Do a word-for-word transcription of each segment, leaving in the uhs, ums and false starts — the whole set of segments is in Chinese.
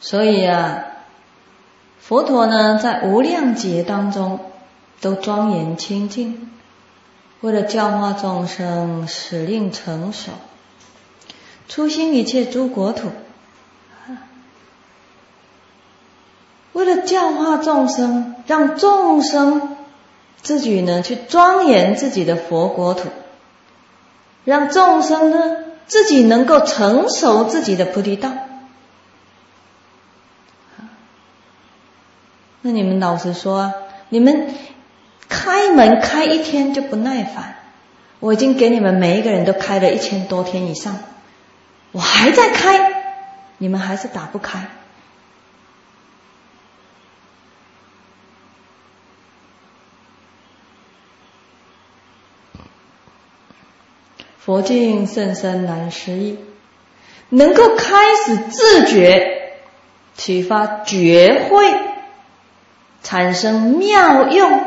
所以啊，佛陀呢在无量劫当中都庄严清净，为了教化众生，使令成熟，出兴一切诸国土，为了教化众生，让众生自己呢去庄严自己的佛国土，让众生呢自己能够成熟自己的菩提道。那你们老实说啊，你们开门开一天就不耐烦，我已经给你们每一个人都开了一千多天以上，我还在开，你们还是打不开。佛境甚深难思议，能够开始自觉，启发觉慧，产生妙用，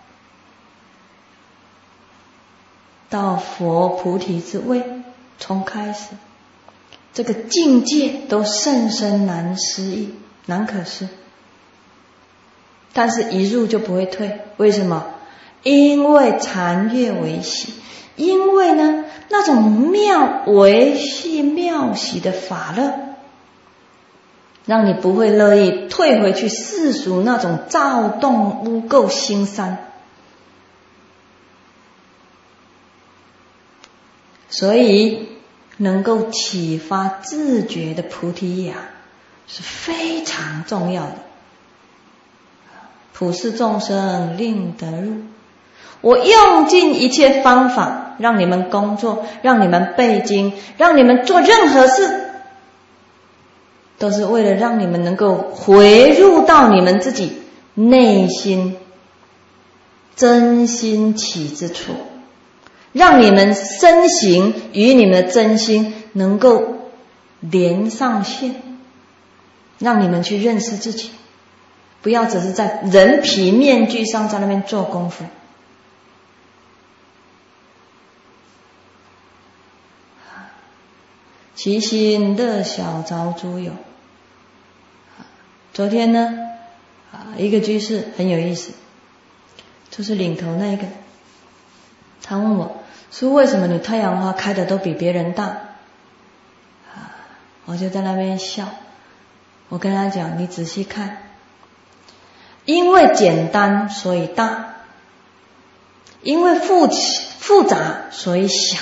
到佛菩提之位，从开始这个境界都甚深难思议，难可思。但是一入就不会退，为什么？因为禅悦为喜，因为呢那种妙维系妙喜的法乐，让你不会乐意退回去世俗那种躁动污垢心山。所以能够启发自觉的菩提呀，是非常重要的。普世众生令得入，我用尽一切方法让你们工作，让你们背经，让你们做任何事，都是为了让你们能够回入到你们自己内心真心起之处，让你们身形与你们的真心能够连上线，让你们去认识自己，不要只是在人皮面具上在那边做功夫。其心乐小着诸有。昨天呢，一个居士很有意思，就是领头那个，他问我说，为什么你太阳花开的都比别人大？我就在那边笑，我跟他讲，你仔细看，因为简单所以大，因为复复杂所以小，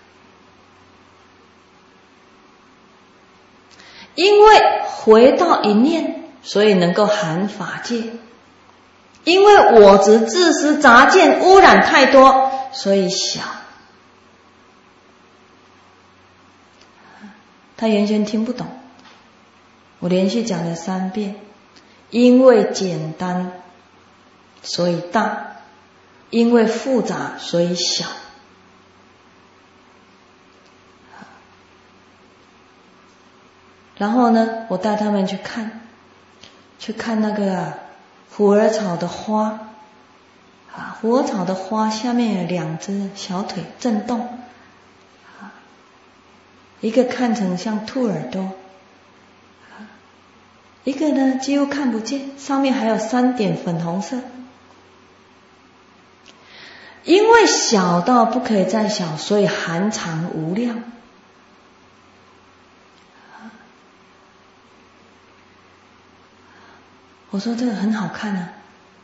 因为回到一念，所以能够含法界，因为我执自私杂见污染太多，所以小。他原先听不懂，我连续讲了三遍，因为简单所以大，因为复杂所以小。然后呢，我带他们去看，去看那个啊虎耳草的花，啊，虎耳草的花下面有两只小腿震动，啊，一个看成像兔耳朵，啊，一个呢几乎看不见，上面还有三点粉红色。因为小到不可以再小，所以含藏无量。我说这个很好看啊，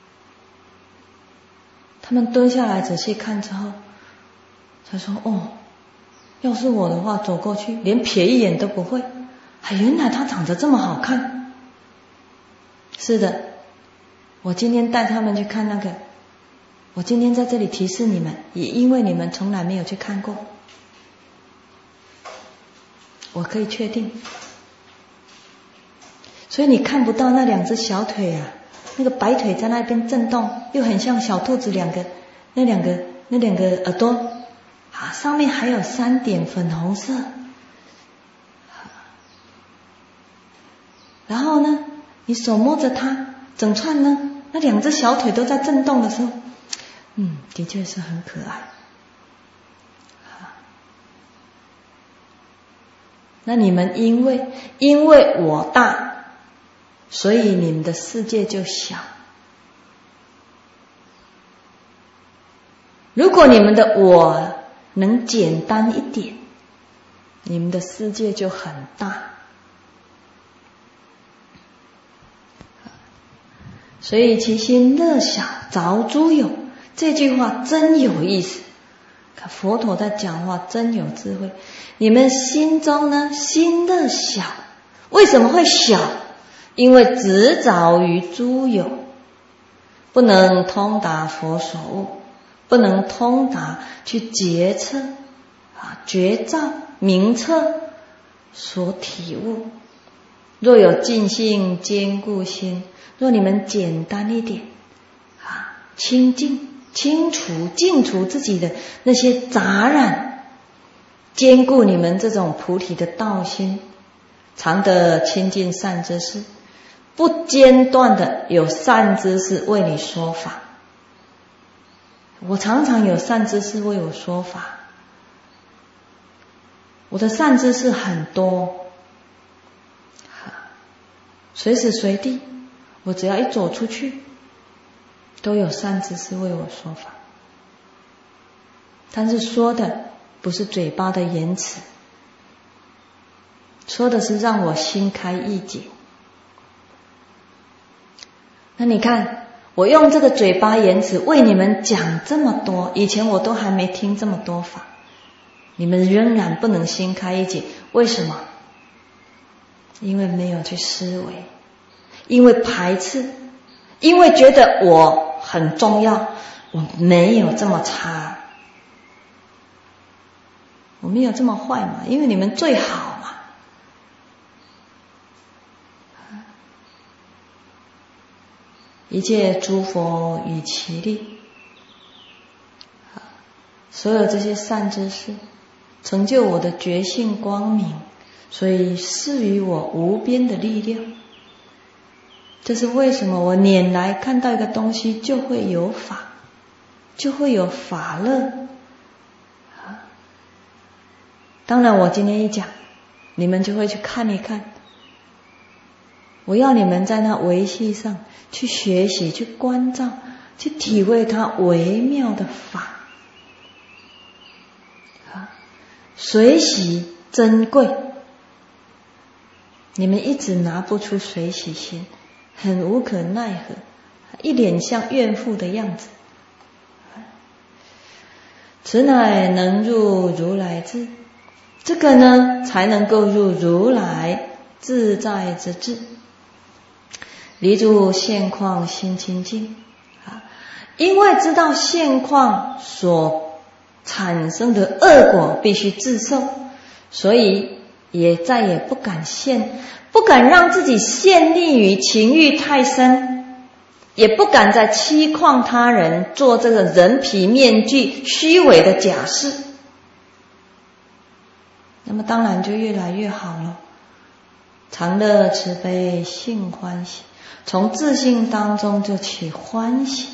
他们蹲下来仔细看之后，他说哦，要是我的话走过去连瞥一眼都不会，啊，原来它长得这么好看。是的，我今天带他们去看那个，我今天在这里提示你们，也因为你们从来没有去看过，我可以确定。所以你看不到那两只小腿啊，那个白腿在那边震动，又很像小兔子两个那两个那两个耳朵啊，上面还有三点粉红色。然后呢，你手摸着它，整串呢，那两只小腿都在震动的时候，嗯，的确是很可爱。那你们因为因为我大， 所以你们的世界就小。如果你们的我能简单一点，你们的世界就很大。所以其心乐小，着诸有，这句话真有意思。看佛陀在讲话真有智慧。你们心中呢，心乐小，为什么会小？因为执着于诸有，不能通达佛所悟，不能通达去觉测啊，觉照明彻所体悟。若有净性坚固心，若你们简单一点啊，清净清除净除自己的那些杂染，坚固你们这种菩提的道心，常得清净善知识，不间断的有善知识为你说法。我常常有善知识为我说法，我的善知识很多，随时随地我只要一走出去都有善知识为我说法。但是说的不是嘴巴的言辞，说的是让我心开意解。那你看我用这个嘴巴言辞为你们讲这么多，以前我都还没听这么多法，你们仍然不能心开意解，为什么？因为没有去思维，因为排斥，因为觉得我很重要，我没有这么差，我没有这么坏嘛，因为你们最好嘛。一切诸佛与其力，所有这些善知识成就我的觉性光明，所以赐予我无边的力量。这是为什么我拈来看到一个东西就会有法，就会有法乐。当然我今天一讲，你们就会去看一看，我要你们在那维系上去学习，去关照，去体会它微妙的法，随喜珍贵。你们一直拿不出随喜心，很无可奈何，一脸像怨妇的样子。此乃能入如来智，这个呢才能够入如来自在之智。离诸现况心清净啊，因为知道现况所产生的恶果必须自受，所以也再也不敢陷，不敢让自己陷溺于情欲太深，也不敢再欺诳他人，做这个人皮面具虚伪的假饰。那么当然就越来越好了。常乐慈悲性欢喜，从自性当中就起欢喜，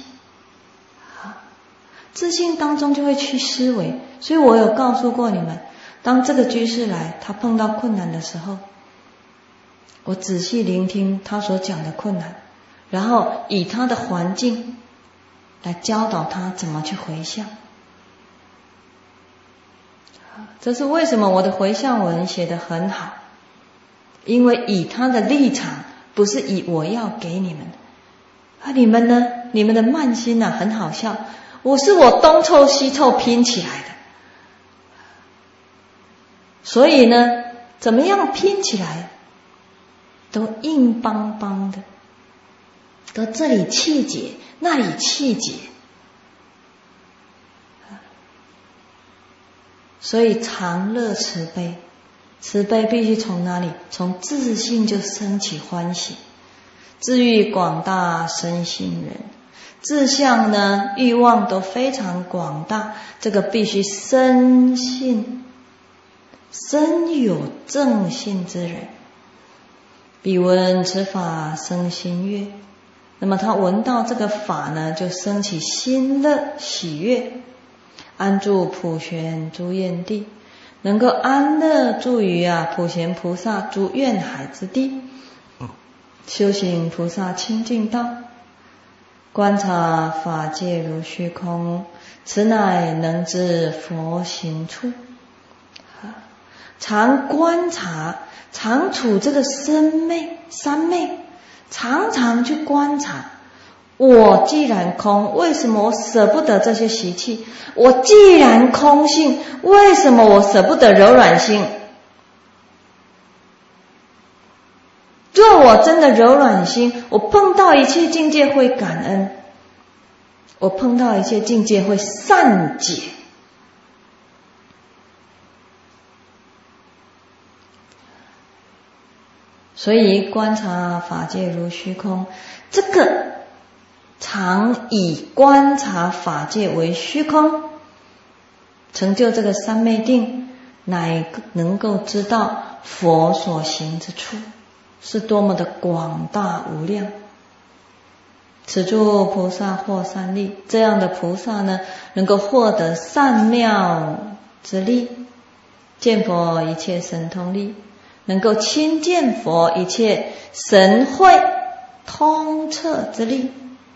自性当中就会去思维。所以我有告诉过你们，当这个居士来，他碰到困难的时候，我仔细聆听他所讲的困难，然后以他的环境来教导他怎么去回向。这是为什么我的回向文写得很好，因为以他的立场，不是以我要给你们啊。你们呢，你们的慢心啊很好笑，我是我东凑西凑拼起来的，所以呢怎么样拼起来都硬邦邦的，都这里气结那里气结。所以常乐慈悲，慈悲必须从哪里？从自性就升起欢喜。自欲广大生信人，志向呢欲望都非常广大，这个必须深信，深有正信之人。彼闻此法生心悦，那么他闻到这个法呢，就升起心乐喜悦。安住普贤诸愿地，能够安乐住于啊普贤菩萨诸愿海之地， 修行菩萨清净道，观察法界如虚空，此乃能知佛行处。常观察，常处这个三昧，三昧，常常去观察。我既然空，为什么我舍不得这些习气？我既然空性，为什么我舍不得柔软性？若我真的柔软心，我碰到一切境界会感恩，我碰到一切境界会善解。所以观察法界如虚空，这个常以观察法界为虚空，成就这个三昧定，乃能够知道佛所行之处是多么的广大无量。此诸菩萨获善利，这样的菩萨呢，能够获得善妙之力，见佛一切神通力，能够亲见佛一切神慧通彻之力。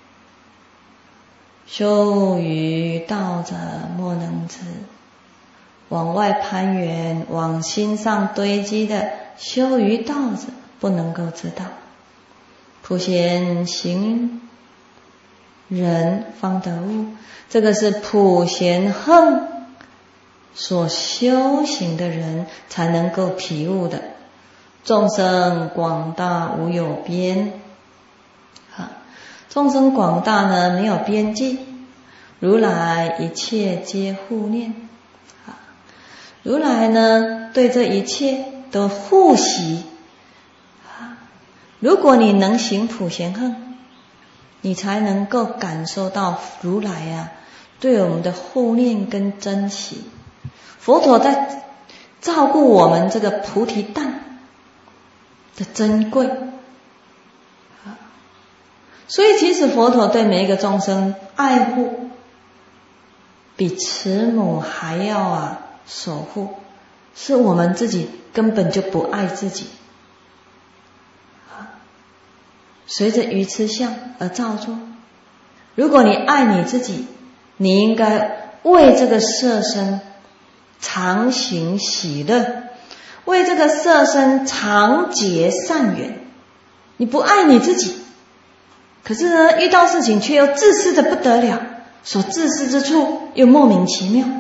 修于道者莫能知，往外攀缘，往心上堆积的修于道者不能够知道。普贤行人方得悟，这个是普贤行所修行的人才能够体悟的。众生广大无有边，众生广大呢没有边际，如来一切皆护念。如来呢对这一切都护习。如果你能行普贤行，你才能够感受到如来啊对我们的护念跟珍惜。佛陀在照顾我们这个菩提蛋的珍贵，所以其实佛陀对每一个众生爱护，比慈母还要啊守护，是我们自己根本就不爱自己，随着愚痴相而造作。如果你爱你自己，你应该为这个色身常行喜乐，为这个色身常结善缘。你不爱你自己，可是呢遇到事情却又自私的不得了，所自私之处又莫名其妙。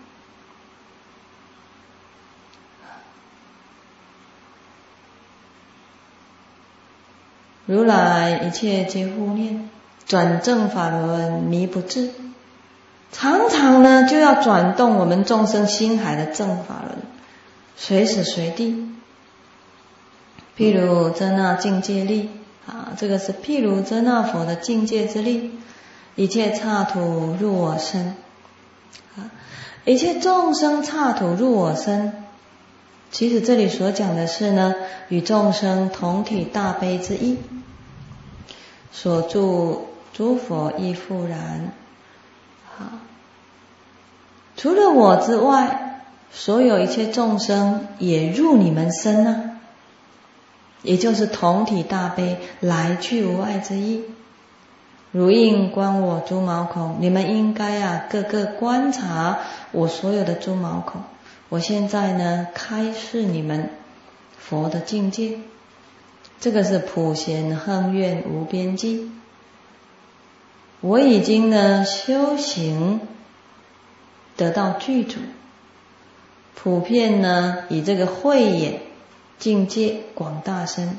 如来一切皆护念，转正法轮迷不至，常常呢就要转动我们众生心海的正法轮，随时随地。譬如遮那境界力啊，这个是譬如遮那佛的境界之力，一切刹土入我身啊，一切众生刹土入我身。其实这里所讲的是呢，与众生同体大悲之意，所住诸佛亦复然。好，除了我之外，所有一切众生也入你们身啊，也就是同体大悲，来去无碍之意。如应观我诸毛孔，你们应该啊各个观察我所有的诸毛孔。我现在呢开示你们佛的境界，这个是普贤行愿无边际。我已经呢修行得到具足，普遍呢以这个慧眼境界广大身，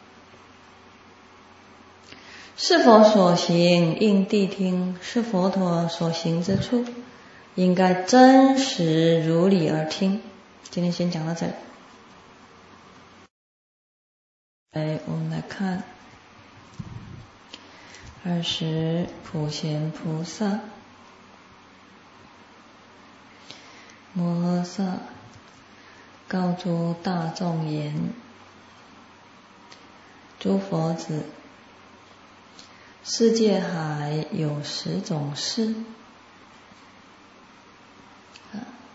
是佛所行应谛听，是佛陀所行之处，应该真实如理而听。今天先讲到这里。来，我们来看二十普贤菩萨。摩诃萨告诸大众言：诸佛子，世界海有十种事。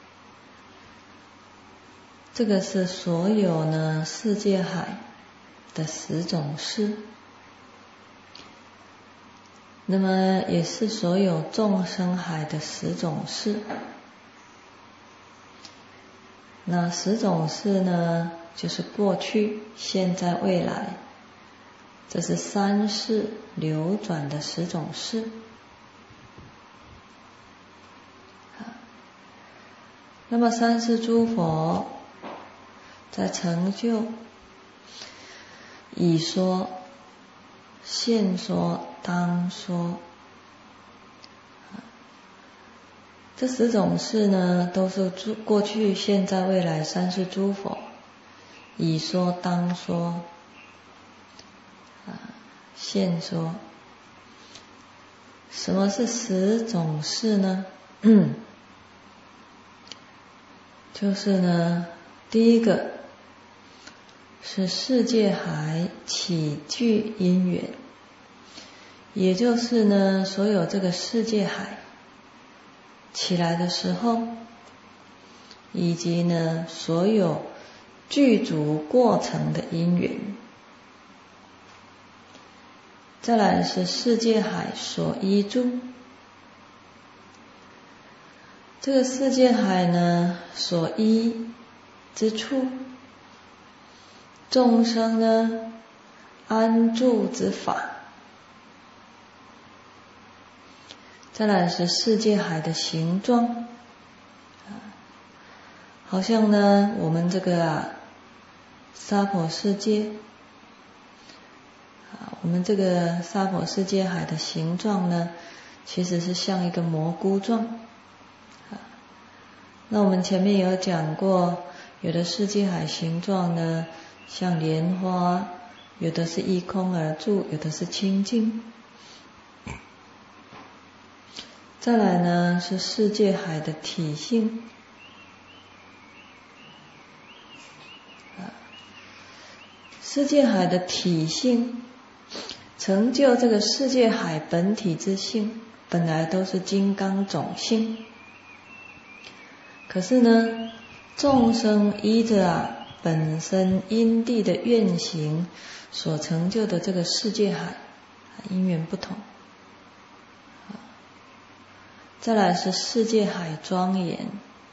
这个是所有呢世界海的十种事，那么也是所有众生海的十种事。那十种事呢，就是过去、现在、未来，这是三世流转的十种事。那么三世诸佛在成就已说、现说、当说，这十种事呢，都是过去、现在、未来三世诸佛已说、当说、现说。什么是十种事呢？就是呢，第一个是世界海起具因缘，也就是呢，所有这个世界海起来的时候，以及呢，所有具足过程的因缘。再来是世界海所依住，这个世界海呢，所依之处，众生呢安住之法。再来是世界海的形状，好像呢我们这个啊娑婆世界，啊我们这个娑婆世界海的形状呢，其实是像一个蘑菇状。那我们前面有讲过，有的世界海形状呢像莲花，有的是依空而住，有的是清净。再来呢是世界海的体性，世界海的体性成就这个世界海本体之性，本来都是金刚种性。可是呢，众生依着啊本身因地的愿行所成就的这个世界海，因缘不同。再来是世界海庄严，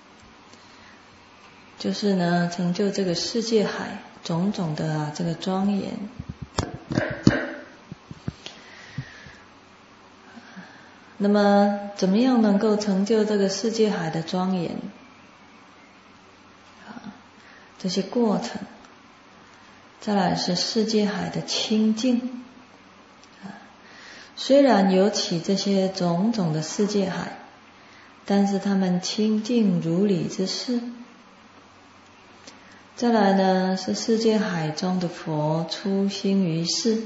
就是呢成就这个世界海种种的啊这个庄严。那么怎么样能够成就这个世界海的庄严？这些过程。再来是世界海的清净，虽然有起这些种种的世界海，但是他们清净如理之事。再来呢是世界海中的佛出心于世，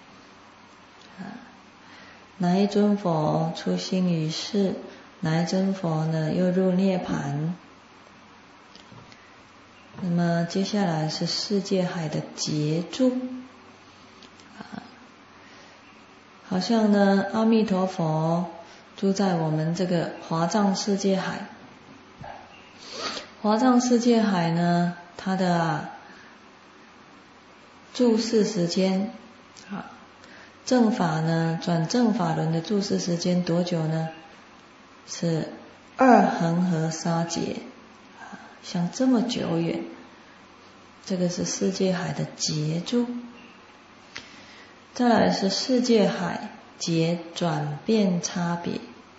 哪一尊佛出心于世，哪一尊佛呢又入涅盘。那么接下来是世界海的结住，好像呢阿弥陀佛住在我们这个华藏世界海。华藏世界海呢，它的啊住世时间啊，正法呢转正法轮的住世时间多久呢？是二恒河沙劫，像这么久远。这个是世界海的结住。再来是世界海结转变差别。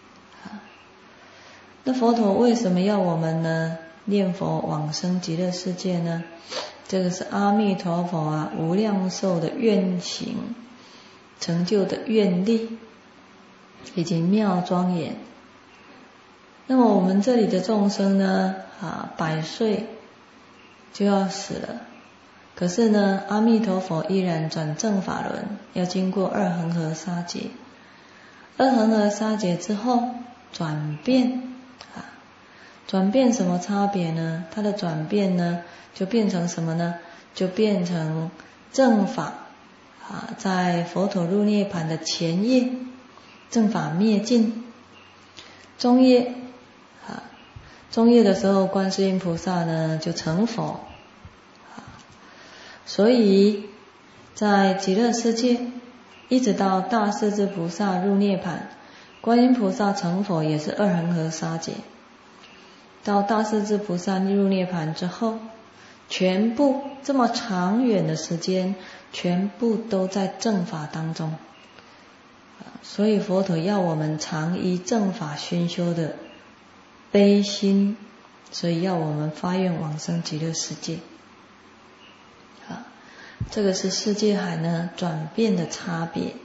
那佛陀为什么要我们呢念佛往生极乐世界呢？这个是阿弥陀佛啊无量寿的愿行成就的愿力，以及妙庄严。那么我们这里的众生呢啊百岁就要死了，可是呢阿弥陀佛依然转正法轮，要经过二恒河沙劫。二恒河沙劫之后转变啊，转变什么差别呢？它的转变呢就变成什么呢？就变成正法啊，在佛陀入涅盘的前夜，正法灭尽。中夜啊，中夜的时候，观世音菩萨呢就成佛。所以在极乐世界，一直到大势至菩萨入涅槃，观音菩萨成佛也是二恒河沙劫。到大势至菩萨入涅槃之后，全部这么长远的时间，全部都在正法当中。所以佛陀要我们常依正法熏修的悲心，所以要我们发愿往生极乐世界。啊，这个是世界海呢转变的差别。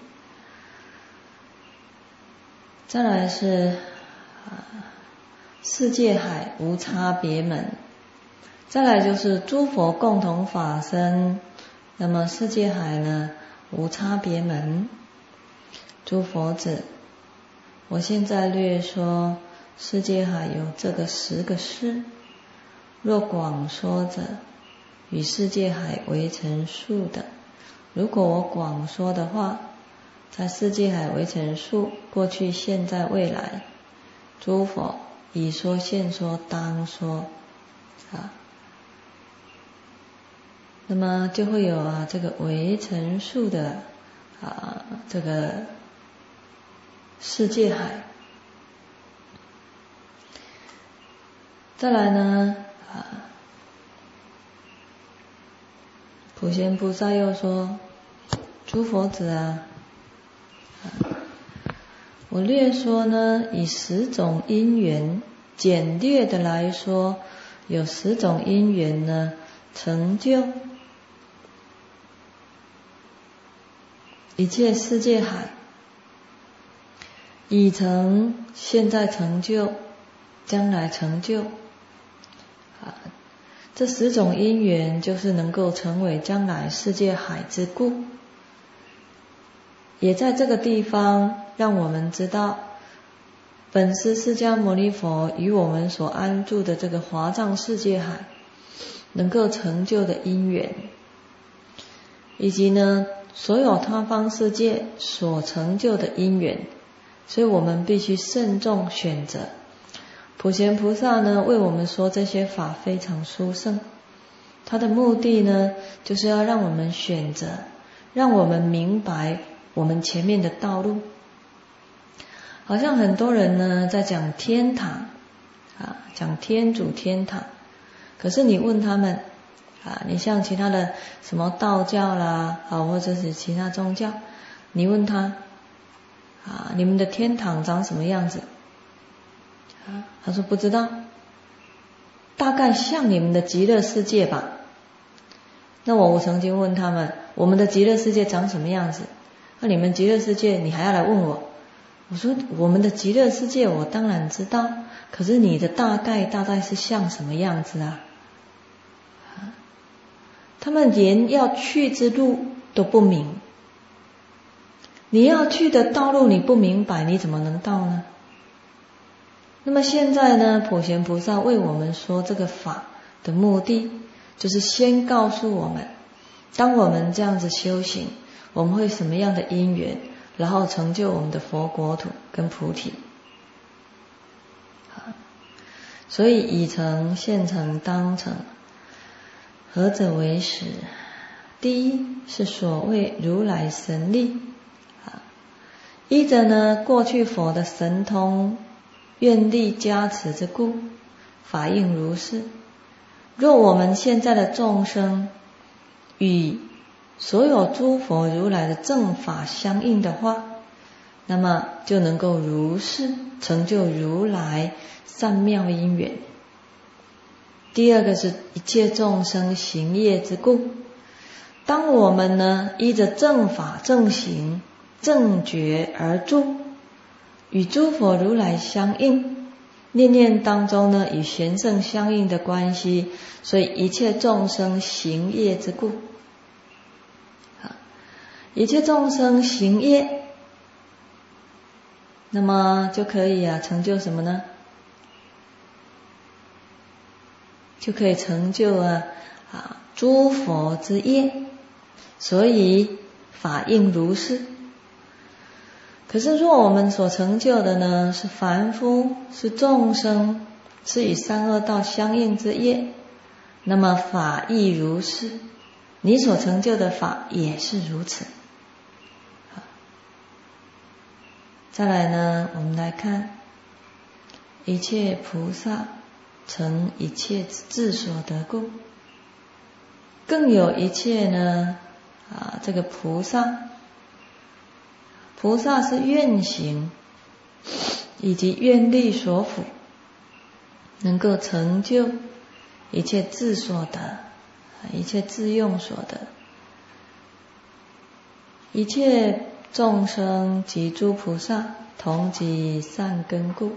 再来是啊世界海无差别门。再来就是诸佛共同法身，那么世界海呢无差别门。诸佛子，我现在略说世界海有这个十个事，若广说者，与世界海为成数的。如果我广说的话，在世界海为成数，过去、现在、未来，诸佛已说、现说、当说啊，那么就会有啊这个为成数的啊这个世界海。再来呢啊，普贤菩萨又说：诸佛子啊，啊我略说呢，以十种因缘，简略的来说，有十种因缘呢，成就一切世界海，已成、现在成就、将来成就。啊，这十种因缘就是能够成为将来世界海之故。也在这个地方让我们知道，本师释迦牟尼佛与我们所安住的这个华藏世界海能够成就的因缘，以及呢所有他方世界所成就的因缘。所以我们必须慎重选择。普贤菩萨呢为我们说这些法非常殊胜，他的目的呢就是要让我们选择，让我们明白我们前面的道路。好像很多人呢在讲天堂啊，讲天主天堂，可是你问他们啊，你像其他的什么道教啦啊，或者是其他宗教，你问他啊，你们的天堂长什么样子啊？他说不知道，大概像你们的极乐世界吧。那我我曾经问他们，我们的极乐世界长什么样子？那你们极乐世界你还要来问我？我说我们的极乐世界我当然知道，可是你的大概大概是像什么样子啊？他们连要去之路都不明，你要去的道路你不明白，你怎么能到呢？那么现在呢，普贤菩萨为我们说这个法的目的，就是先告诉我们，当我们这样子修行，我们会什么样的因缘，然后成就我们的佛国土跟菩提。所以已成、现成、当成，何者为实？第一是所谓如来神力，依着呢过去佛的神通愿力加持之故，法应如是。若我们现在的众生与所有诸佛如来的正法相应的话，那么就能够如是成就如来善妙因缘。第二个是一切众生行业之故，当我们呢依着正法正行正觉而住，与诸佛如来相应，念念当中呢与贤圣相应的关系，所以一切众生行业之故。一切众生行业，那么就可以啊成就什么呢？就可以成就啊啊诸佛之业，所以法应如是。可是若我们所成就的呢是凡夫，是众生，是与三恶道相应之业，那么法亦如是。 你所成就的法也是如此。再来呢，我们来看一切菩萨成一切智所得故，更有一切呢啊，这个菩萨，菩萨是愿行以及愿力所辅，能够成就一切智所得，一切智用所得，一切众生及诸菩萨同集善根故。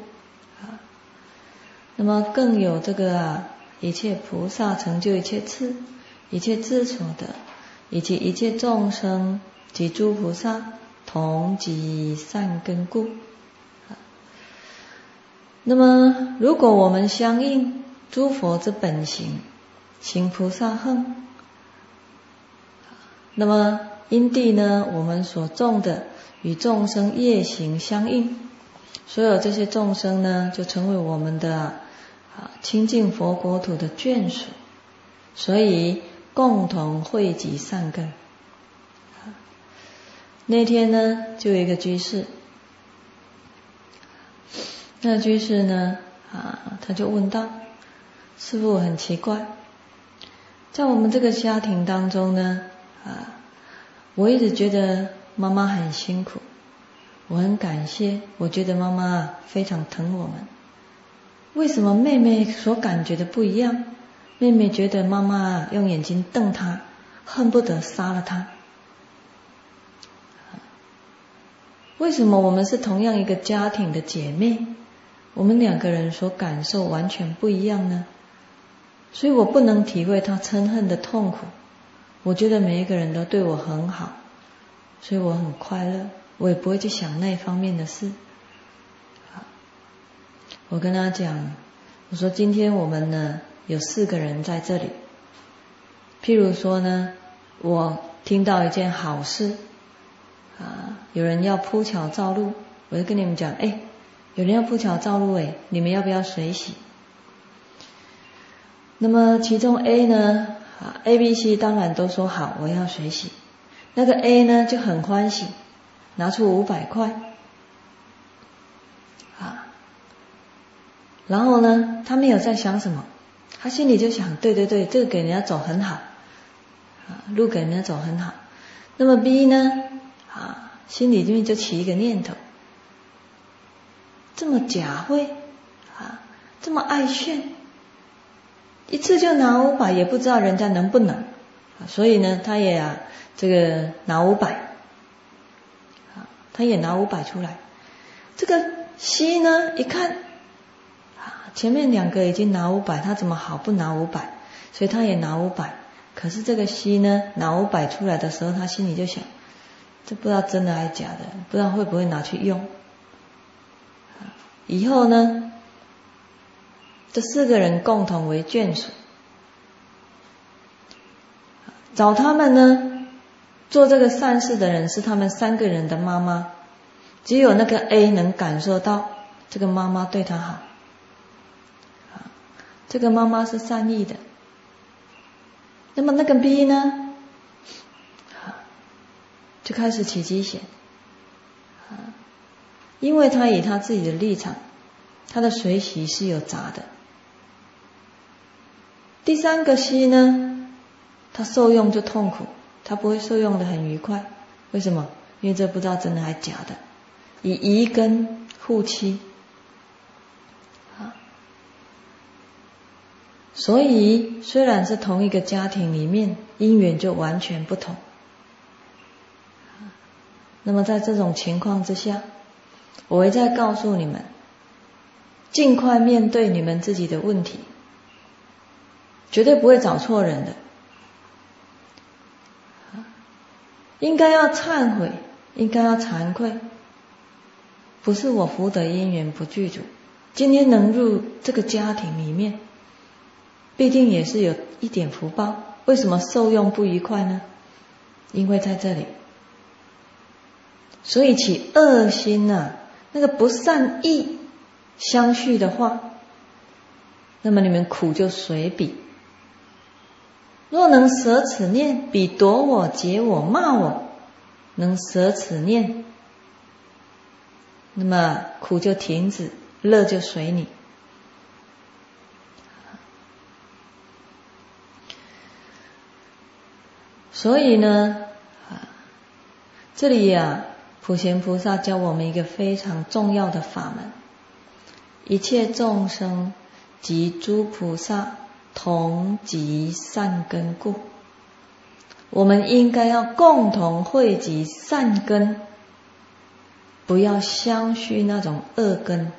那么更有这个啊，一切菩萨成就一切智，一切智所得，以及一切众生及诸菩萨同集善根故。那么如果我们相应诸佛之本行，行菩萨行，那么因地呢，我们所种的与众生业行相应，所有这些众生呢，就成为我们的啊清净佛国土的眷属，所以共同汇集善根。那天呢，就有一个居士，那居士呢啊，他就问道：师父，很奇怪，在我们这个家庭当中呢啊，我一直觉得妈妈很辛苦，我很感谢，我觉得妈妈非常疼我们。为什么妹妹所感觉的不一样？妹妹觉得妈妈用眼睛瞪她，恨不得杀了她。为什么我们是同样一个家庭的姐妹，我们两个人所感受完全不一样呢？所以我不能体会她嗔恨的痛苦，我觉得每一个人都对我很好，所以我很快乐，我也不会去想那方面的事。我跟他讲，我说今天我们呢有四个人在这里，譬如说呢，我听到一件好事啊，有人要铺桥造路，我就跟你们讲，哎，有人要铺桥造路，哎，你们要不要水洗？那么其中 A 呢啊 A、B、C 当然都说好，我要水洗。那个 A 呢就很欢喜，拿出五百块啊。然后呢，他没有在想什么，他心里就想，对对对，这个给人家走很好，啊，路给人家走很好。那么 B 呢，啊，心里面就起一个念头，这么假慧，啊，这么爱炫，一次就拿五百，也不知道人家能不能，啊，所以呢，他也啊，这个拿五百，啊，他也拿五百出来。这个 C 呢，一看。前面两个已经拿五百，他怎么好不拿五百？所以他也拿五百。可是这个西呢，拿五百出来的时候，他心里就想，这不知道真的还是假的，不知道会不会拿去用。以后呢，这四个人共同为眷属，找他们呢做这个善事的人是他们三个人的妈妈，只有那个 A 能感受到这个妈妈对他好。这个妈妈是善意的，那么那个 B 呢，就开始起机嫌，因为他以他自己的立场，他的水洗是有杂的。第三个 C 呢，他受用就痛苦，他不会受用的很愉快，为什么？因为这不知道真的还假的，以疑根护妻。所以虽然是同一个家庭里面，因缘就完全不同。那么在这种情况之下，我会再告诉你们，尽快面对你们自己的问题，绝对不会找错人的。应该要忏悔，应该要惭愧，不是我福德因缘不具足，今天能入这个家庭里面，必定也是有一点福报。为什么受用不愉快呢？因为在这里，所以起恶心啊，那个不善意相续的话，那么你们苦就随彼。 若能舍此念，比夺我、劫我、骂我，能舍此念，那么苦就停止，乐就随你。所以呢，这里呀、啊，普贤菩萨教我们一个非常重要的法门：一切众生及诸菩萨同集善根故。我们应该要共同汇集善根，不要相续那种恶根。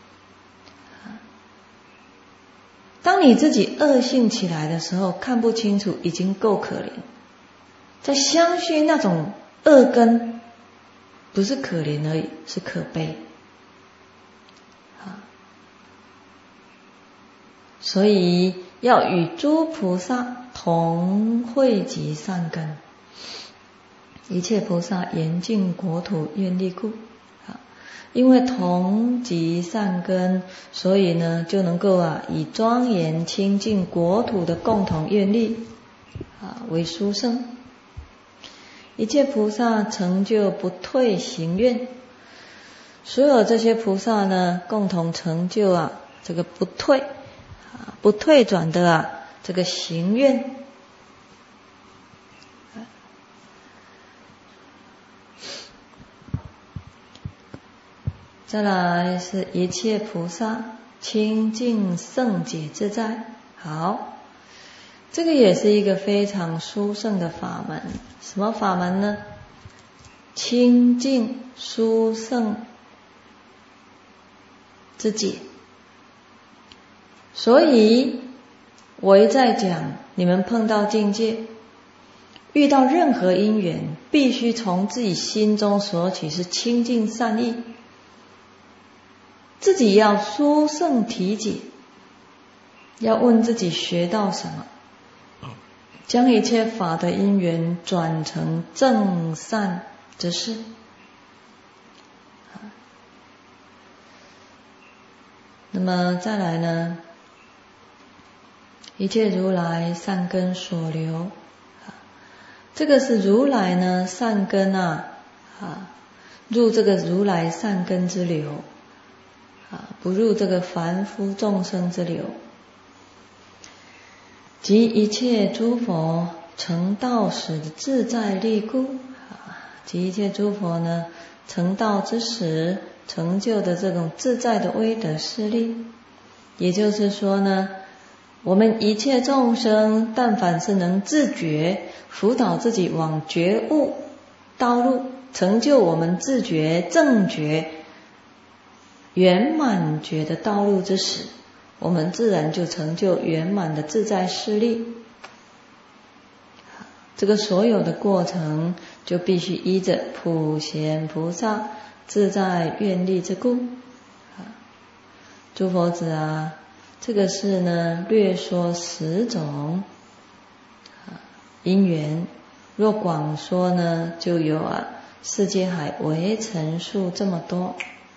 当你自己恶性起来的时候，看不清楚，已经够可怜。在相续那种恶根，不是可怜而已，是可悲。所以要与诸菩萨同汇集善根，一切菩萨严净国土愿力故。因为同集善根，所以呢就能够啊以庄严清净国土的共同愿力啊为殊胜。一切菩萨成就不退行愿，所有这些菩萨呢共同成就啊这个不退啊不退转的啊这个行愿。再来是一切菩萨清净圣解自在。好，这个也是一个非常殊胜的法门。什么法门呢？清净殊胜之解。所以我一再讲，你们碰到境界，遇到任何因缘，必须从自己心中索取是清净善意，自己要殊胜体解，要问自己学到什么，将一切法的因缘转成正善之事。那么再来呢，一切如来善根所留，这个是如来呢善根啊啊入这个如来善根之流啊，不入这个凡夫众生之流。即一切诸佛成道时的自在力故啊，即一切诸佛呢成道之时成就的这种自在的威德势力。也就是说呢，我们一切众生但凡是能自觉辅导自己往觉悟道路，成就我们自觉正觉圆满觉的道路之时，我们自然就成就圆满的自在势力。这个所有的过程就必须依着普贤菩萨自在愿力之故。诸佛子啊，这个是呢略说十种因缘，若广说呢，就有啊世界海微尘数这么多。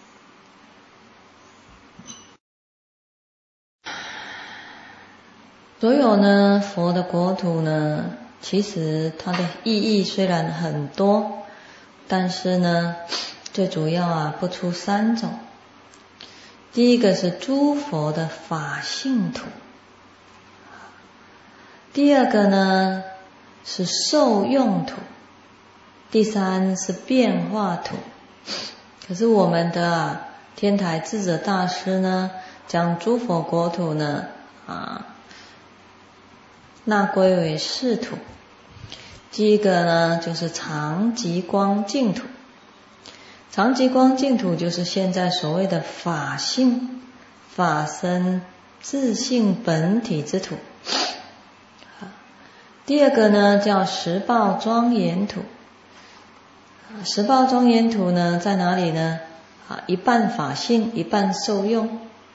所有呢佛的国土呢，其实它的意义虽然很多，但是呢最主要啊不出三种。第一个是诸佛的法性土，第二个呢是受用土，第三是变化土。可是我们的啊天台智者大师呢，将诸佛国土呢啊纳归为四土。第一个呢就是常寂光净土，常寂光净土就是现在所谓的法性法身自性本体之土。第二个呢叫十报庄严土，十报庄严土呢在哪里呢？啊，一半法性，一半受用。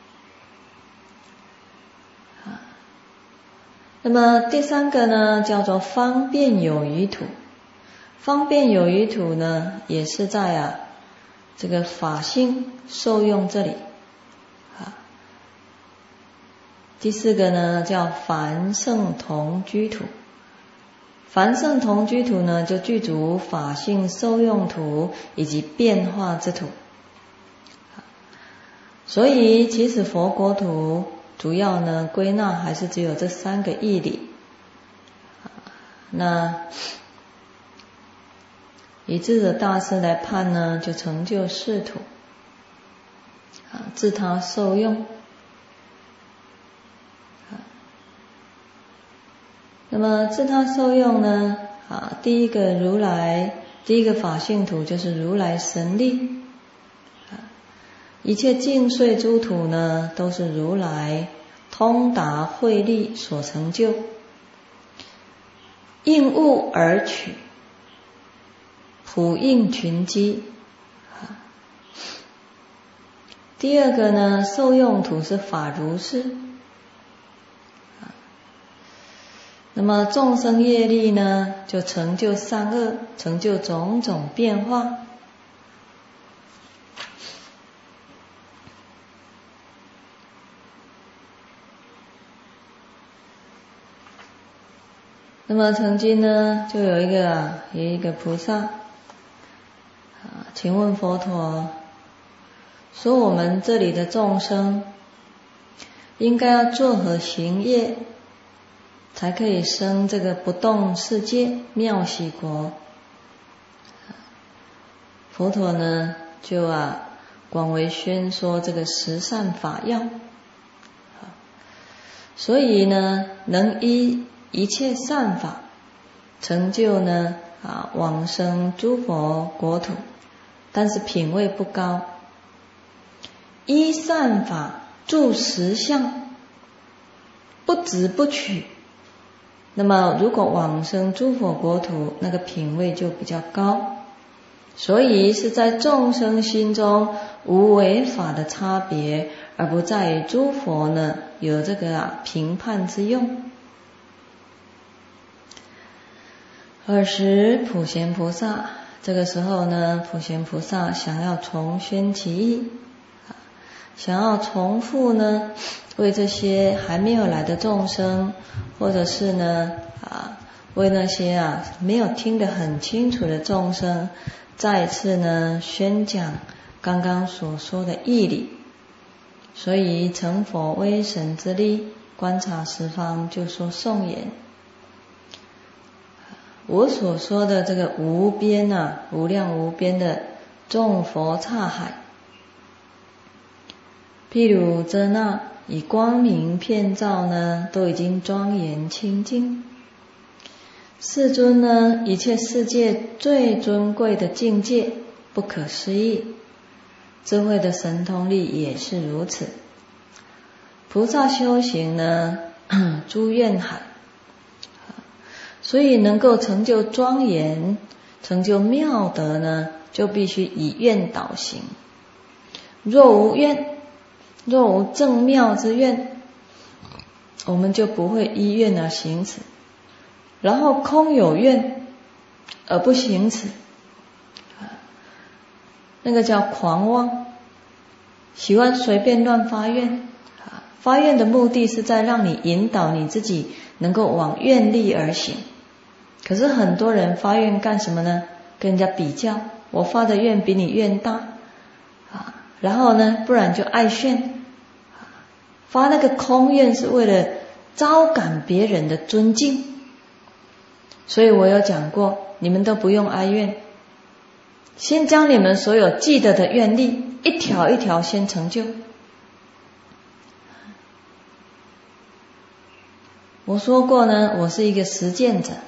那么第三个呢叫做方便有余土，方便有余土呢也是在啊这个法性受用这里。啊，第四个呢叫凡圣同居土， 凡圣同居土呢，就具足法性受用土以及变化之土。所以其实佛国土主要呢归纳还是只有这三个义理。那以智者大师来判呢，就成就四土，啊，自他受用。那么自他受用呢，啊，第一个如来，第一个法性土就是如来神力，啊，一切尽碎诸土呢，都是如来通达慧力所成就，应物而取，普应群机。第二个呢，受用土是法如是。那么众生业力呢，就成就善恶，成就种种变化。那么曾经呢，就有一个啊，有一个菩萨啊，请问佛陀，说我们这里的众生应该要作何行业，才可以生这个不动世界妙喜国？佛陀呢，就啊广为宣说这个十善法要。所以呢，能依一切善法成就呢啊往生诸佛国土，但是品位不高。依善法住实相，不执不取。那么如果往生诸佛国土，那个品位就比较高。所以是在众生心中无为法的差别，而不在于诸佛呢有这个啊评判之用。尔时普贤菩萨，这个时候呢，普贤菩萨想要重宣其意，想要重复呢为这些还没有来的众生，或者是呢啊为那些啊没有听得很清楚的众生，再次呢宣讲刚刚所说的义理。所以成佛威神之力，观察十方，就说颂言：我所说的这个无边啊，无量无边的众佛刹海，譬如遮那以光明遍照呢，都已经庄严清净。世尊呢，一切世界最尊贵的境界，不可思议，智慧的神通力也是如此。菩萨修行呢，诸愿海，所以能够成就庄严，成就妙德呢，就必须以愿导行。若无愿，若无正妙之愿，我们就不会依愿而行持。然后空有愿而不行持，那个叫狂妄，喜欢随便乱发愿。发愿的目的是在让你引导你自己能够往愿力而行。可是很多人发愿干什么呢？跟人家比较，我发的愿比你愿大啊，然后呢，不然就爱炫。发那个空愿是为了招感别人的尊敬。所以我有讲过，你们都不用哀愿，先将你们所有记得的愿力一条一条先成就。我说过呢，我是一个实践者。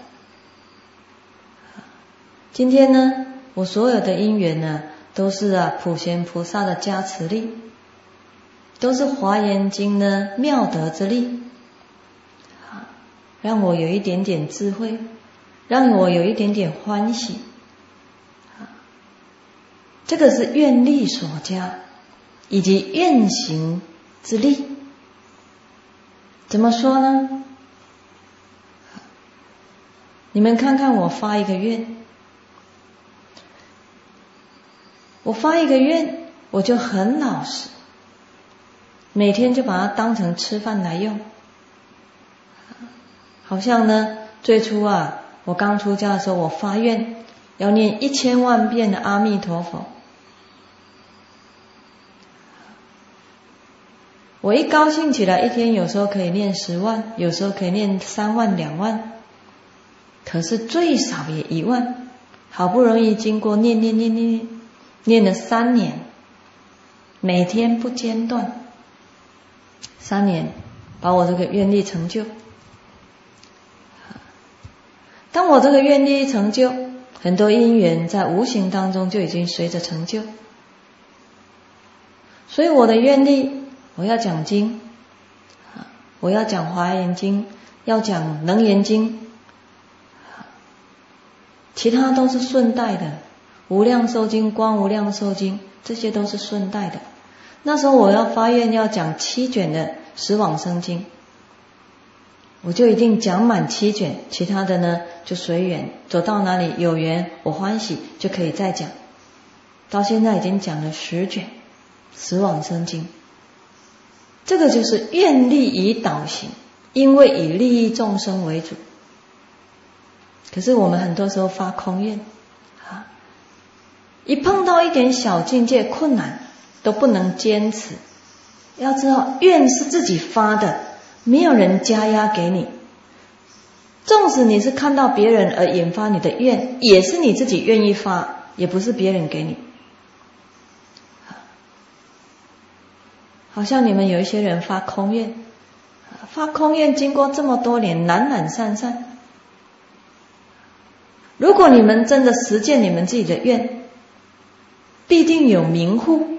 今天呢，我所有的因缘呢，都是啊普贤菩萨的加持力，都是华严经呢妙德之力，让我有一点点智慧，让我有一点点欢喜。这个是愿力所加，以及愿行之力。怎么说呢？你们看看我发一个愿，我发一个愿，我就很老实，每天就把它当成吃饭来用。好像呢，最初啊， 我刚出家的时候，我发愿要念一千万遍的阿弥陀佛。我一高兴起来，一天有时候可以念十万，有时候可以念三万、两万，可是最少也一万。好不容易经过念念念念念，念了三年，每天不间断，三年把我这个愿力成就。当我这个愿力成就，很多因缘在无形当中就已经随着成就。所以我的愿力，我要讲经，我要讲华严经，要讲楞严经，其他都是顺带的，无量寿经、观无量寿经，这些都是顺带的。那时候我要发愿要讲七卷的十往生经，我就一定讲满七卷，其他的呢就随缘，走到哪里有缘我欢喜就可以再讲。到现在已经讲了十卷十往生经，这个就是愿力以导行，因为以利益众生为主。可是我们很多时候发空愿啊，一碰到一点小境界困难都不能坚持。要知道愿是自己发的，没有人加压给你。纵使你是看到别人而引发你的愿，也是你自己愿意发，也不是别人给你。好像你们有一些人发空愿，发空愿经过这么多年懒懒散散，如果你们真的实践你们自己的愿，必定有名户。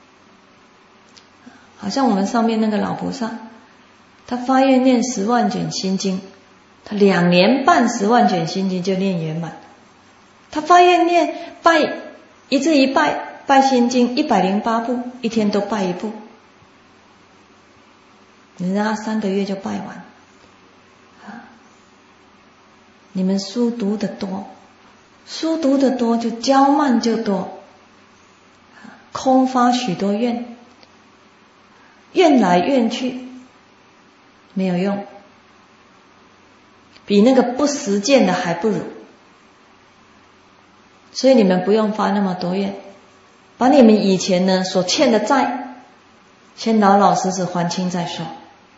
好像我们上面那个老菩萨，他发愿念十万卷心经，他两年半十万卷心经就念圆满。他发愿念拜一字一拜，拜心经一百零八部，一天都拜一部，人家三个月就拜完。你们书读得多，书读得多就骄慢就多，空发许多愿，愿来愿去没有用，比那个不实践的还不如。所以你们不用发那么多愿，把你们以前呢所欠的债先老老实实还清再说。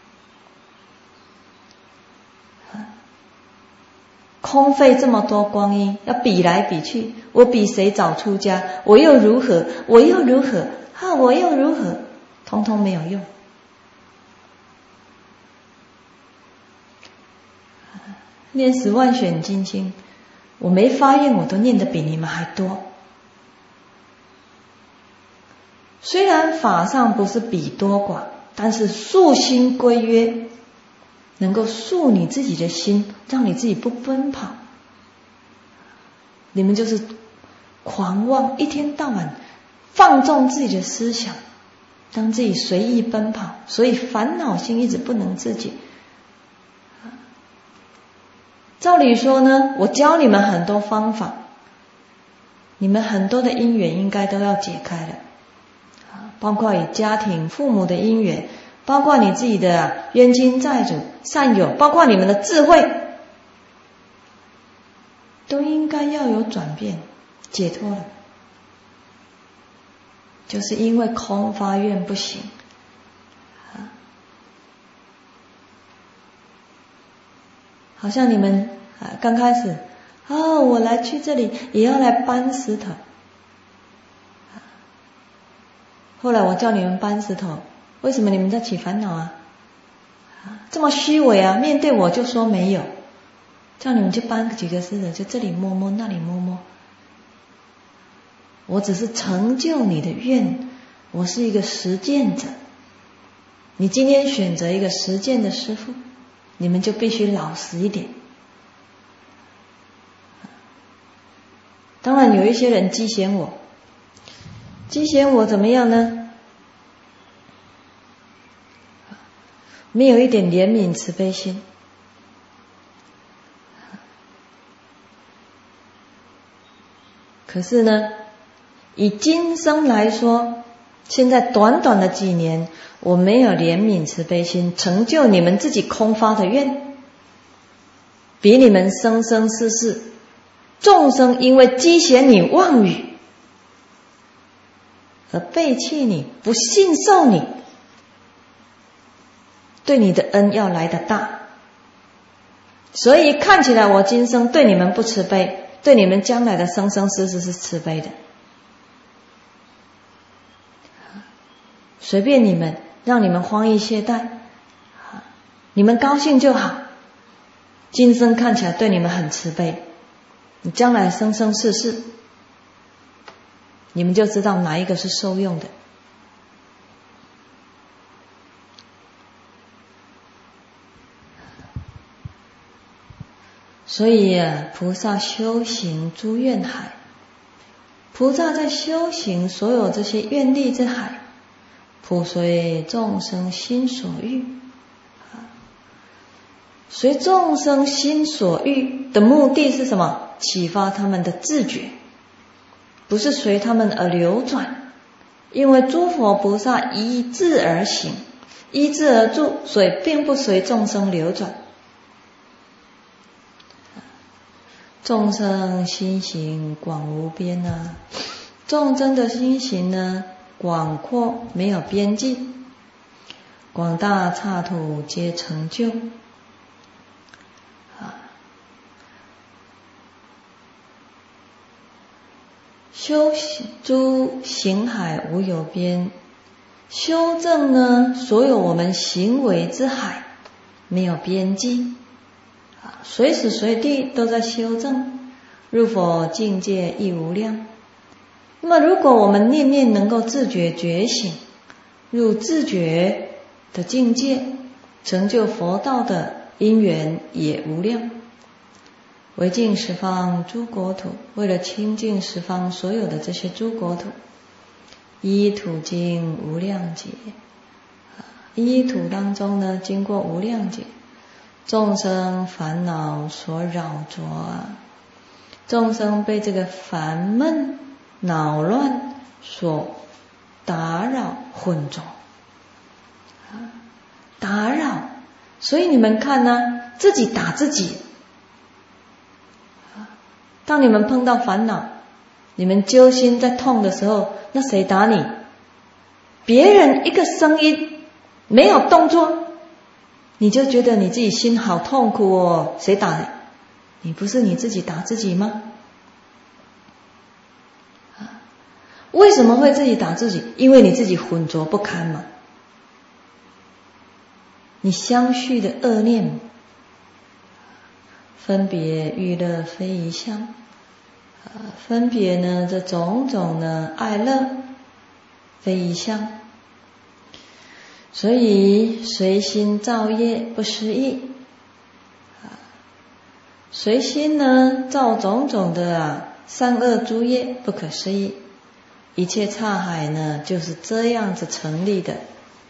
空费这么多光阴，要比来比去，我比谁早出家，我又如何，我又如何啊，我又如何，通通没有用。念十万卷心经，我没发愿，我都念得比你们还多。虽然法上不是比多寡，但是束心归约，能够束你自己的心，让你自己不奔跑。你们就是狂妄，一天到晚放纵自己的思想，让自己随意奔跑，所以烦恼心一直不能自己。照理说呢，我教你们很多方法，你们很多的因缘应该都要解开了，包括与家庭父母的因缘，包括你自己的冤亲债主善友，包括你们的智慧，都应该要有转变解脱了。就是因为空发愿不行，好像你们啊刚开始哦，我来去这里也要来搬石头，后来我叫你们搬石头，为什么你们在起烦恼啊？这么虚伪啊，面对我就说没有，叫你们去搬几个石头，就这里摸摸那里摸摸。我只是成就你的愿，我是一个实践者。你今天选择一个实践的师父，你们就必须老实一点。当然有一些人讥嫌我，讥嫌我怎么样呢？没有一点怜悯慈悲心。可是呢，以今生来说，现在短短的几年，我没有怜悯慈悲心，成就你们自己空发的愿。 比你们生生世世众生因为讥嫌你妄语而背弃你，不信受你，对你的恩要来得大。所以看起来我今生对你们不慈悲，对你们将来的生生世世是慈悲的。随便你们，让你们慌逸懈怠，你们高兴就好。今生看起来对你们很慈悲，你将来生生世世，你们就知道哪一个是受用的。所以啊，菩萨修行诸愿海，菩萨在修行所有这些愿力之海，普随众生心所欲。随众生心所欲的目的是什么？启发他们的自觉，不是随他们而流转。因为诸佛菩萨依智而行，依智而住，所以并不随众生流转。众生心行广无边啊，众生的心行呢，广阔没有边际，广大刹土皆成就。修诸行海无有边，修正呢所有我们行为之海没有边际，随时随地都在修正，入佛境界亦无量。那么如果我们念念能够自觉觉醒，入自觉的境界，成就佛道的因缘也无量。为净十方诸国土，为了清净十方所有的这些诸国土，依土经无量劫，依土当中呢，经过无量劫，众生烦恼所扰着啊，众生被这个烦闷恼乱所打扰混浊，打扰，所以你们看呢、啊，自己打自己。当你们碰到烦恼，你们揪心在痛的时候，那谁打你？别人一个声音，没有动作，你就觉得你自己心好痛苦哦。谁打你？你不是你自己打自己吗？为什么会自己打自己？因为你自己浑浊不堪嘛。你相续的恶念，分别欲乐非一相，分别呢这种种呢爱乐非一相，所以随心造业不思议，随心呢造种种的啊善恶诸业不可思议，一切刹海呢就是这样子成立的。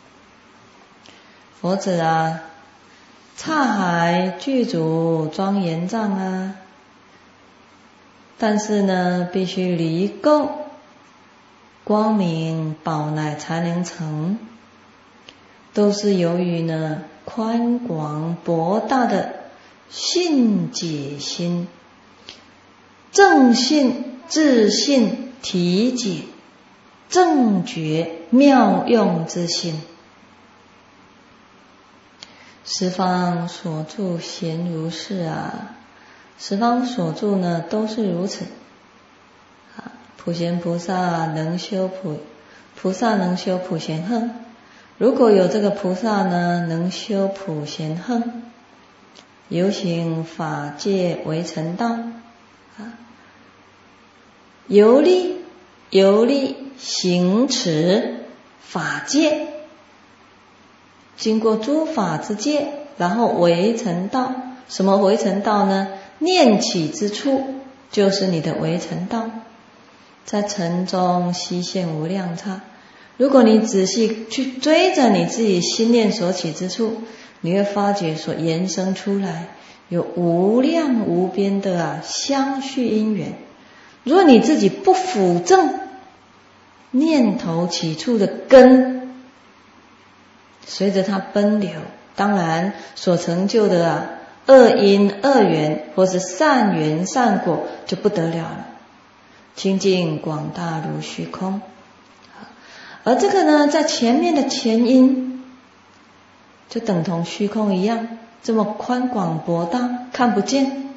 佛子啊，刹海具足庄严藏啊，但是呢必须离垢光明宝乃才能成，都是由于呢宽广博大的信解心，正信自信体解正觉妙用之心。十方所住咸如是啊，十方所住呢都是如此。普贤菩萨能修普，菩萨能修普贤行。如果有这个菩萨呢，能修普贤行，游行法界为成道，游历游历行持法界，经过诸法之界，然后为成道。什么为成道呢？念起之处就是你的为成道，在尘中悉现无量刹。如果你仔细去追着你自己心念所起之处，你会发觉所延伸出来有无量无边的啊相续因缘。如果你自己不辅正念头起处的根，随着它奔流，当然所成就的啊恶因恶缘或是善缘善果就不得了了，清净广大如虚空。而这个呢，在前面的前因就等同虚空一样，这么宽广博大，看不见。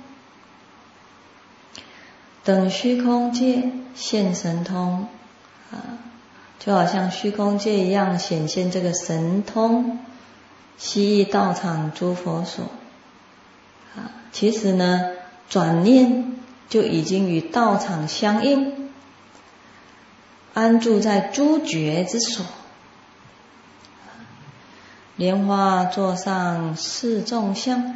等虚空界现神通啊，就好像虚空界一样显现这个神通，悉益道场诸佛所啊。其实呢，转念就已经与道场相应，安住在诸觉之所。莲花座上示众相，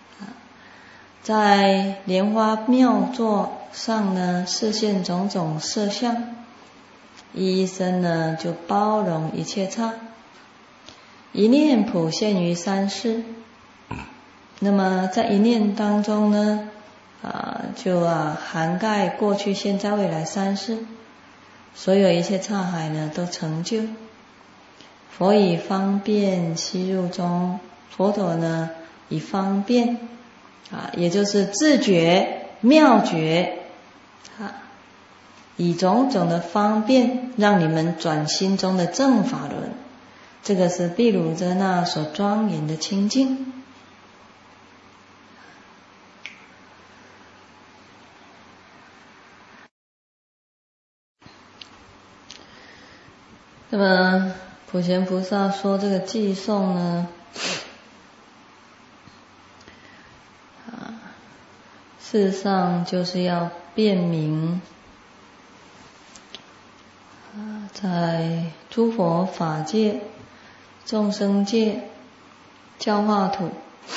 在莲花妙座上呢，示现种种色相，一生呢就包容一切刹，一念普现于三世。那么在一念当中呢，啊，就啊涵盖过去、现在、未来三世，所有一切刹海呢都成就。佛以方便悉入中，佛陀呢以方便啊，也就是自觉妙觉啊，以种种的方便让你们转心中的正法轮。这个是毗卢遮那所庄严的清净。那么普贤菩萨说这个偈颂呢，啊，事实上就是要辨明啊，在诸佛法界、众生界、教化土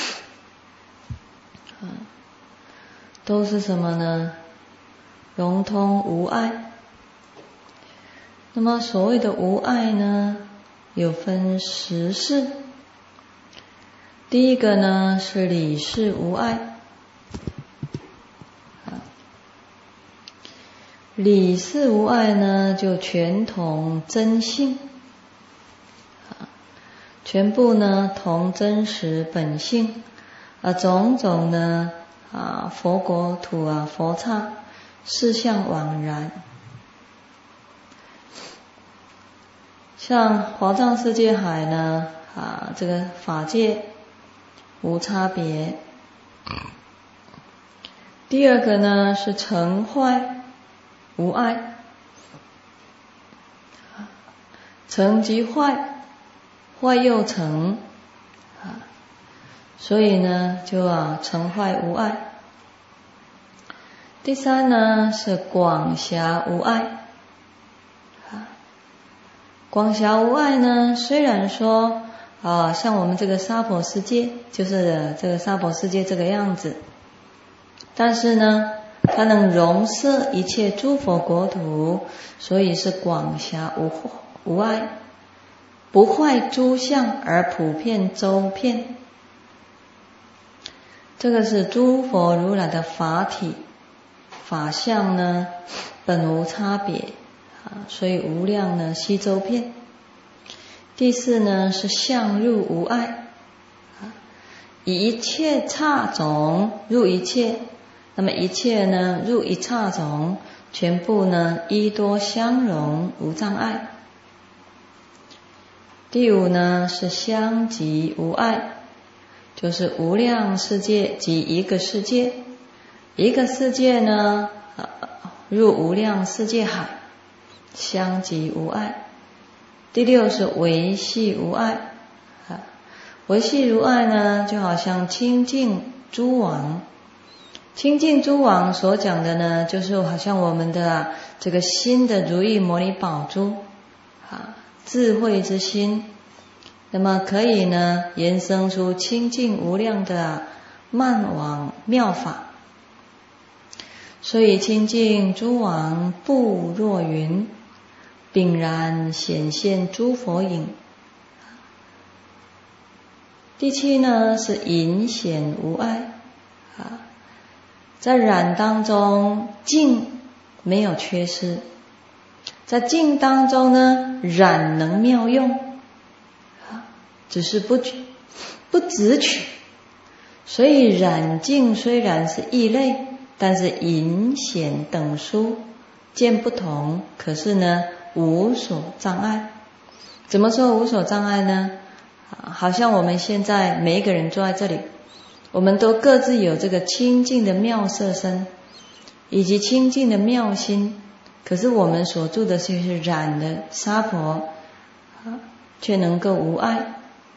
啊，都是什么呢？融通无碍。那么所谓的无碍呢，有分十事。第一个呢是理事无碍，理事无碍呢就全同真性，全部呢同真实本性，啊种种呢啊佛国土啊佛刹事相枉然。像华藏世界海呢，啊，这个法界无差别。第二个呢是成坏无碍，成即坏，坏又成，啊，所以呢就啊成坏无碍。第三呢是广狭无碍。广狭无碍呢，虽然说啊，像我们这个娑婆世界，就是这个娑婆世界这个样子，但是呢，它能容摄一切诸佛国土，所以是广狭无无碍，不坏诸相而普遍周遍。这个是诸佛如来的法体法相呢，本无差别。啊，所以无量呢悉周遍。第四呢是相入无碍，啊，以一切刹种入一切，那么一切呢入一刹种，全部呢依多相融无障碍。第五呢是相即无碍，就是无量世界即一个世界，一个世界呢，呃、入无量世界海。相即无碍。第六是维系无碍，啊，维系如碍呢，就好像清净诸王。清净诸王所讲的呢，就是好像我们的、啊、这个心的如意摩尼宝珠，啊，智慧之心，那么可以呢延伸出清净无量的、啊、曼王妙法。所以清净诸王布若云，炳然显现诸佛影。第七呢是隐显无碍，啊，在染当中净没有缺失，在净当中呢染能妙用，啊，只是不不执取， 所以染净虽然是异类，但是隐显等殊见不同，可是呢无所障碍。怎么说无所障碍呢？好像我们现在每一个人坐在这里，我们都各自有这个清净的妙色身，以及清净的妙心，可是我们所住的就是染的娑婆，却能够无碍。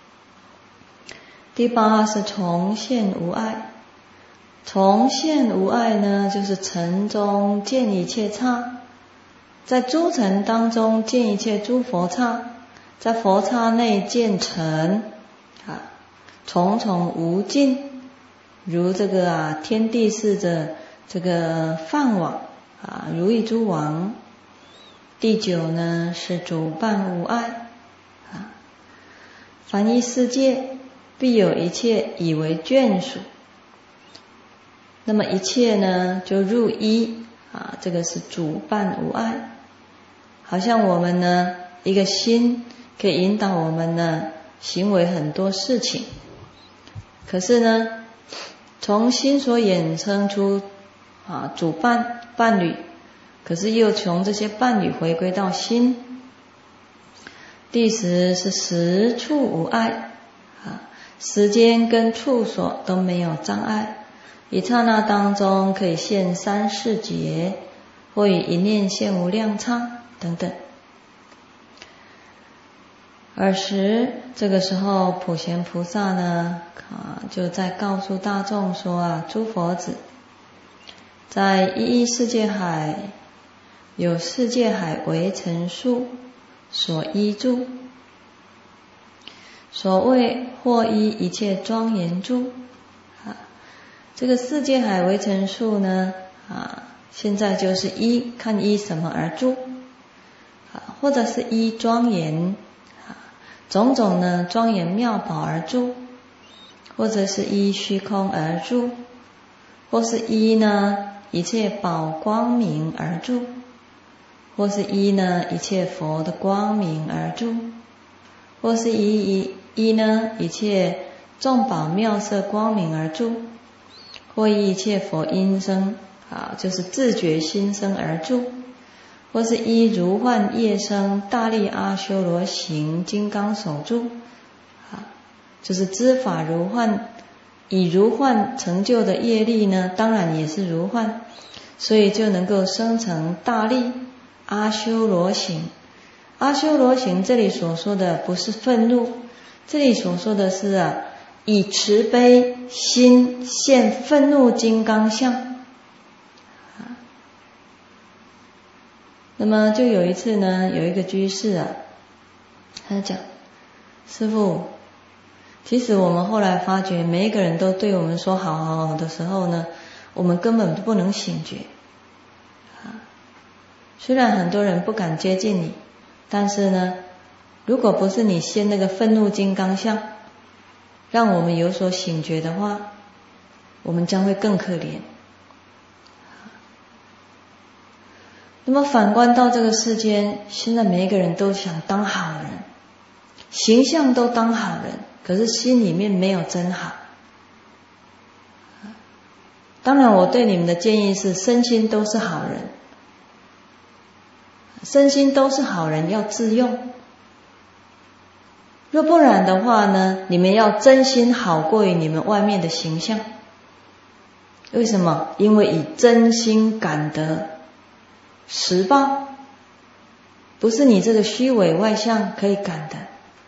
第八是重现无碍。重现无碍呢，就是尘中见一切刹，在诸尘当中见一切诸佛刹，在佛刹内见尘啊，重重无尽，如这个啊天地是的这个梵网啊，如意诸王。第九呢是主伴无碍啊，凡一世界必有一切以为眷属，那么一切呢就入一啊，这个是主伴无碍。好像我们呢一个心可以引导我们呢行为很多事情，可是呢从心所衍生出啊主伴伴侣，可是又从这些伴侣回归到心。第十是时处无碍啊，时间跟处所都没有障碍，一刹那当中可以现三世劫，或以一念现无量刹等等。尔时这个时候普贤菩萨呢啊，就在告诉大众说啊，诸佛子，在一一世界海有世界海为尘数所依住，所谓或依一切庄严住啊，这个世界海为尘数呢啊，现在就是依看依什么而住啊，或者是依庄严啊，种种呢庄严妙宝而住，或者是依虚空而住，或是依呢一切宝光明而住，或是依呢一切佛的光明而住，或是依依依呢一切众宝妙色光明而住，或依一切佛音声啊，就是自觉心声而住，或是依如幻业声大力阿修罗行金刚手住啊，就是知法如幻，以如幻成就的业力呢，当然也是如幻，所以就能够生成大力阿修罗行。阿修罗行这里所说的不是愤怒，这里所说的是啊，以慈悲心现愤怒金刚相。那么就有一次呢，有一个居士啊，他讲，师父，其实我们后来发觉，每一个人都对我们说好好好的时候呢，我们根本不能醒觉啊。虽然很多人不敢接近你，但是呢，如果不是你现那个愤怒金刚相，让我们有所醒觉的话，我们将会更可怜。那么反观到这个世间，现在每一个人都想当好人，形象都当好人，可是心里面没有真好。当然我对你们的建议是，身心都是好人，身心都是好人要自用，若不然的话呢，你们要真心好过于你们外面的形象。为什么？因为以真心感得实报，不是你这个虚伪外相可以感的。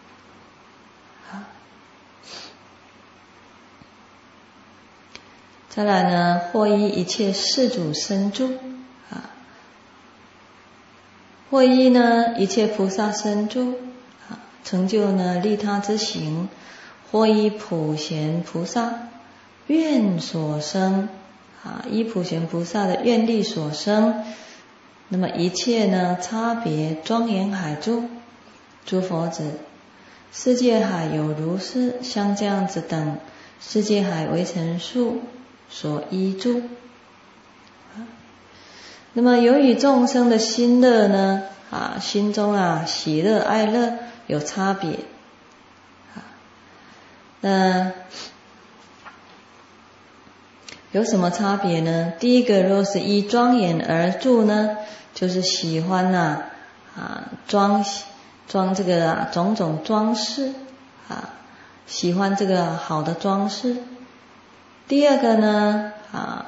再来呢，或依一切世主身住啊，或依呢一切菩萨身住啊，成就呢利他之行；或依普贤菩萨愿所生啊，依普贤菩萨的愿力所生。那么一切呢差别庄严海住，诸佛子，世界海有如是像这样子等世界海为尘数所依住。那么由于众生的心乐呢啊，心中啊喜乐哀乐有差别啊，那有什么差别呢？第一个，若是依庄严而住呢，就是喜欢呐啊装装这个、啊、种种装饰啊，喜欢这个好的装饰。第二个呢啊，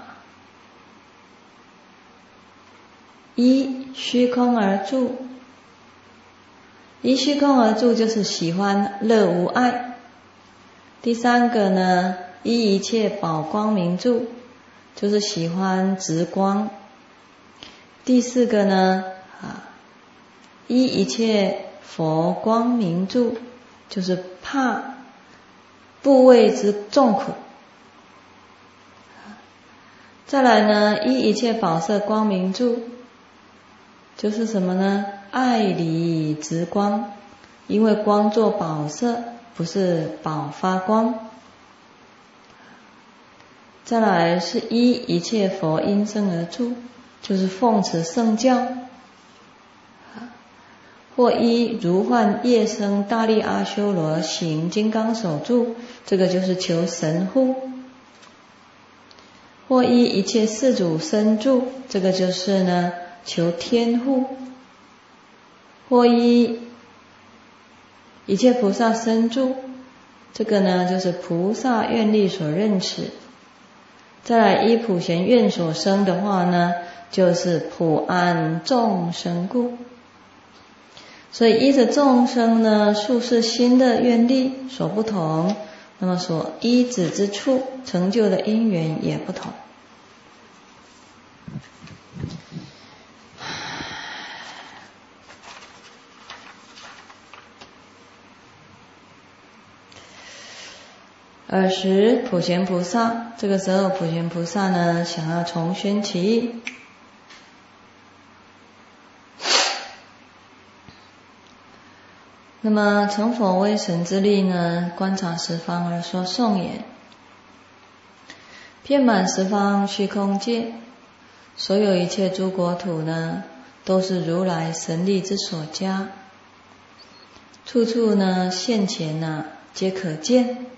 依虚空而住，依虚空而住就是喜欢乐无碍。第三个呢，依一切宝光明住，就是喜欢直光。第四个呢啊，依一切佛光明住，就是怕怖畏之众苦。再来呢，依一切宝色光明住，就是什么呢？爱离直光，因为光作宝色，不是宝发光。再来是依一切佛音声而住，就是奉持圣教，或依如幻业生大力阿修罗行金刚手住，这个就是求神护；或依一切世主身住，这个就是呢求天护；或依一切菩萨身住，这个呢就是菩萨愿力所认持。再来依普贤愿所生的话呢，就是普安众生故。所以依着众生呢数世心的愿力所不同，那么所依止之处成就的因缘也不同。尔时普贤菩萨，这个时候普贤菩萨呢想要重宣其意。那么成佛威神之力呢，观察十方而说颂言：遍满十方虚空界，所有一切诸国土呢，都是如来神力之所加，处处呢现前呢皆可见。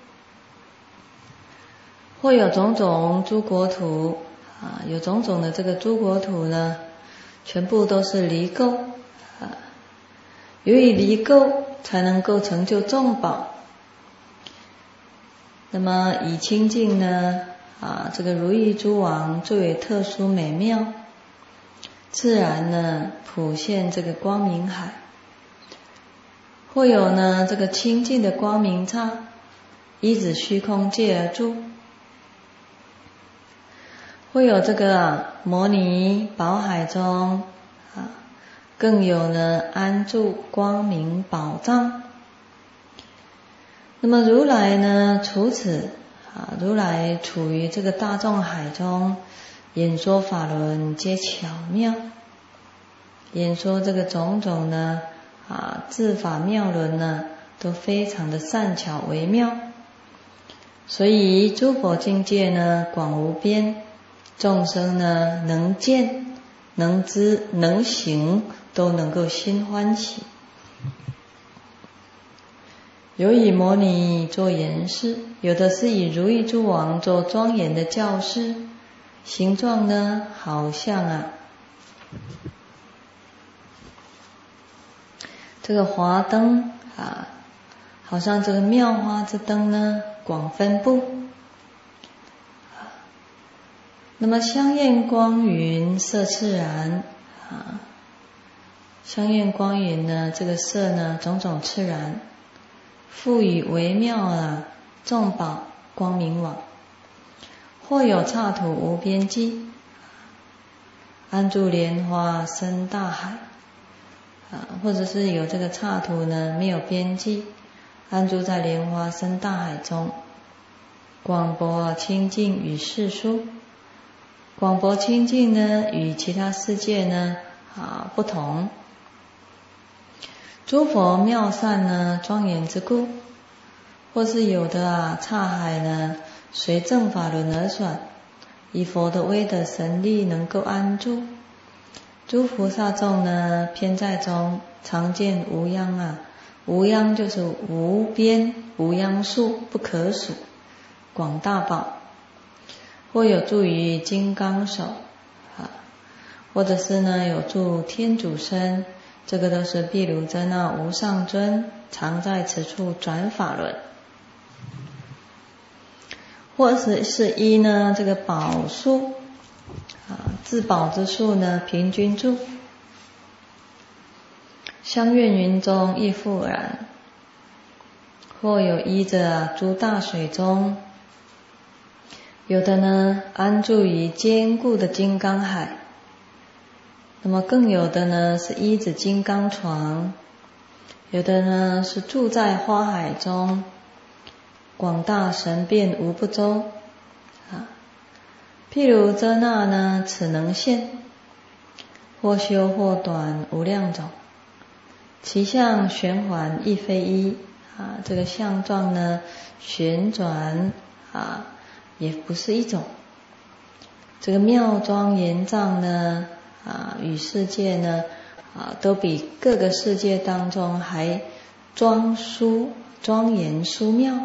或有种种诸国土啊，有种种的这个诸国土呢，全部都是离垢啊，由于离垢才能够成就众宝。那么以清净呢啊，这个如意诸王最为特殊美妙，自然呢普现这个光明海。或有呢这个清净的光明刹，依止虚空界而住。会有这个啊摩尼宝海中啊，更有呢安住光明宝藏。那么如来呢，除此啊，如来处于这个大众海中，演说法轮皆巧妙，演说这个种种呢啊智法妙轮呢，都非常的善巧微妙。所以诸佛境界呢广无边，众生呢能见能知能行，都能够心欢喜。有以摩尼做言示，有的是以如意诸王做庄严的教示，形状呢好像啊这个华灯啊，好像这个妙花之灯呢广分布。那么香焰光云色炽然啊，香焰光云呢，这个色呢种种炽然，赋予微妙啊众宝光明网。或有刹土无边际，安住莲花生大海啊，或者是有这个刹土呢没有边际，安住在莲花生大海中，广博清净与世殊。广博清净呢，与其他世界呢啊不同。诸佛妙善呢，庄严之故，或是有的啊刹海呢，随正法轮而转，以佛的威德神力能够安住。诸菩萨众呢，偏在中常见无央啊，无央就是无边无央数，不可数，广大宝。 或有住于金刚手啊，或者是呢有住天主身，这个都是毗卢遮那无上尊常在此处转法轮。或者是依呢这个宝树啊，自宝之树呢平均住，香苑云中亦复然。或有依着啊诸大水中，有的呢安住于坚固的金刚海，那么更有的呢是依着金刚床，有的呢是住在花海中，广大神变无不周啊。譬如遮那呢，此能现，或修或短无量种，其相旋环亦非一啊。这个相状呢，旋转啊，也不是一种。这个妙庄严藏呢，啊，与世界呢，啊，都比各个世界当中还庄殊、庄严殊妙。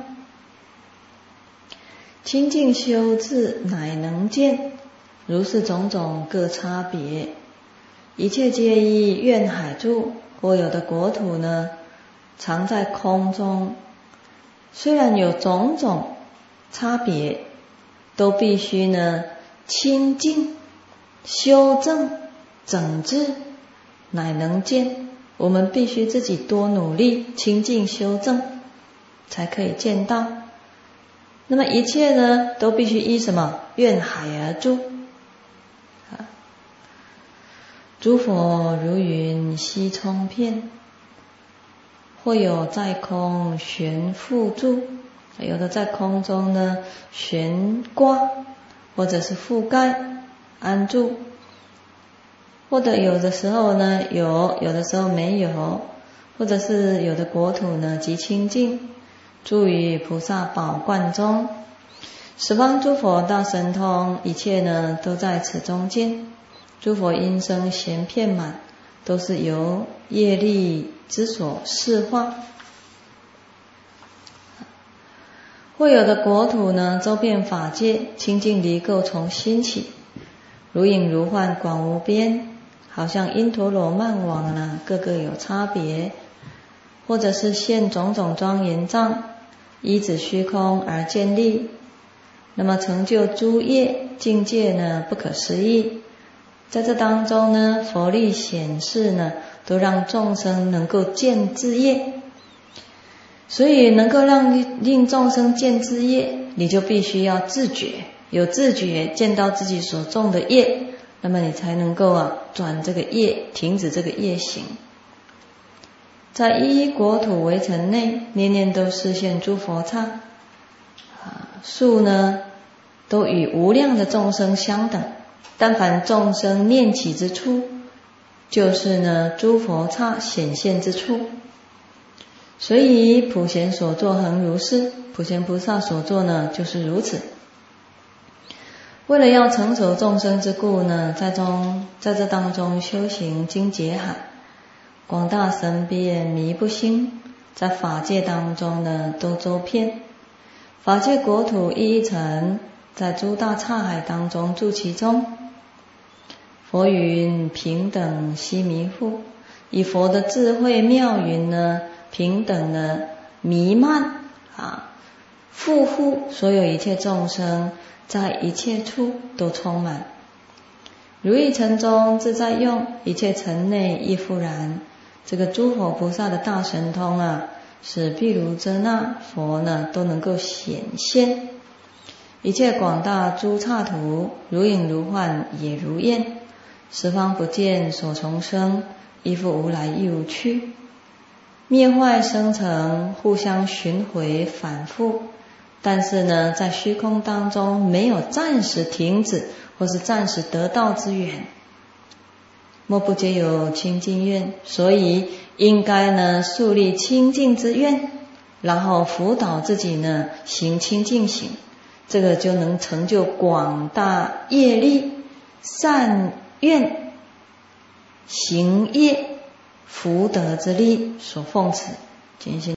清净修治乃能见，如是种种各差别，一切皆依愿海住。或有的国土呢，常在空中，虽然有种种差别，都必须呢清净、修正、整治，乃能见。我们必须自己多努力清净修正，才可以见到。那么一切呢，都必须依什么？愿海而住。啊，诸佛如云悉充遍，或有在空悬覆住，有的在空中呢悬挂，或者是覆盖安住，或者有的时候呢有，有的时候没有，或者是有的国土呢极清净，住于菩萨宝冠中，十方诸佛大神通，一切呢都在此中间。诸佛音声咸遍满，都是由业力之所示化。或有的国土呢，周遍法界，清净离垢从心起，如影如幻，广无边，好像因陀罗曼网呢，各个有差别。或者是现种种庄严藏，依止虚空而建立，那么成就诸业境界呢，不可思议。在这当中呢，佛力显示呢，都让众生能够见自业。所以能够让令众生见自业，你就必须要自觉，有自觉见到自己所种的业，那么你才能够啊转这个业，停止这个业行。在一一国土围城内，年年都示现诸佛刹啊，数呢都与无量的众生相等。但凡众生念起之处，就是呢诸佛刹显现之处。所以普贤所作恒如是，普贤菩萨所作呢就是如此。为了要成熟众生之故呢，在中在这当中修行经解海，广大神变弥不兴，在法界当中呢都周遍。法界国土一一城，在诸大刹海当中住其中。佛云平等悉弥覆，以佛的智慧妙云呢，平等的弥漫啊，覆护所有一切众生，在一切处都充满。如意城中自在用，一切城内亦复然。这个诸佛菩萨的大神通啊，使毗卢遮那佛呢都能够显现。一切广大诸刹土，如影如幻，也如焰。十方不见所从生，亦复无来亦无去。灭坏生成，互相循回反复。但是呢，在虚空当中没有暂时停止或是暂时得到之缘，莫不皆有清净愿。所以应该呢树立清净之愿，然后辅导自己呢行清净行，这个就能成就广大业力善愿行业福德之力所奉持。今天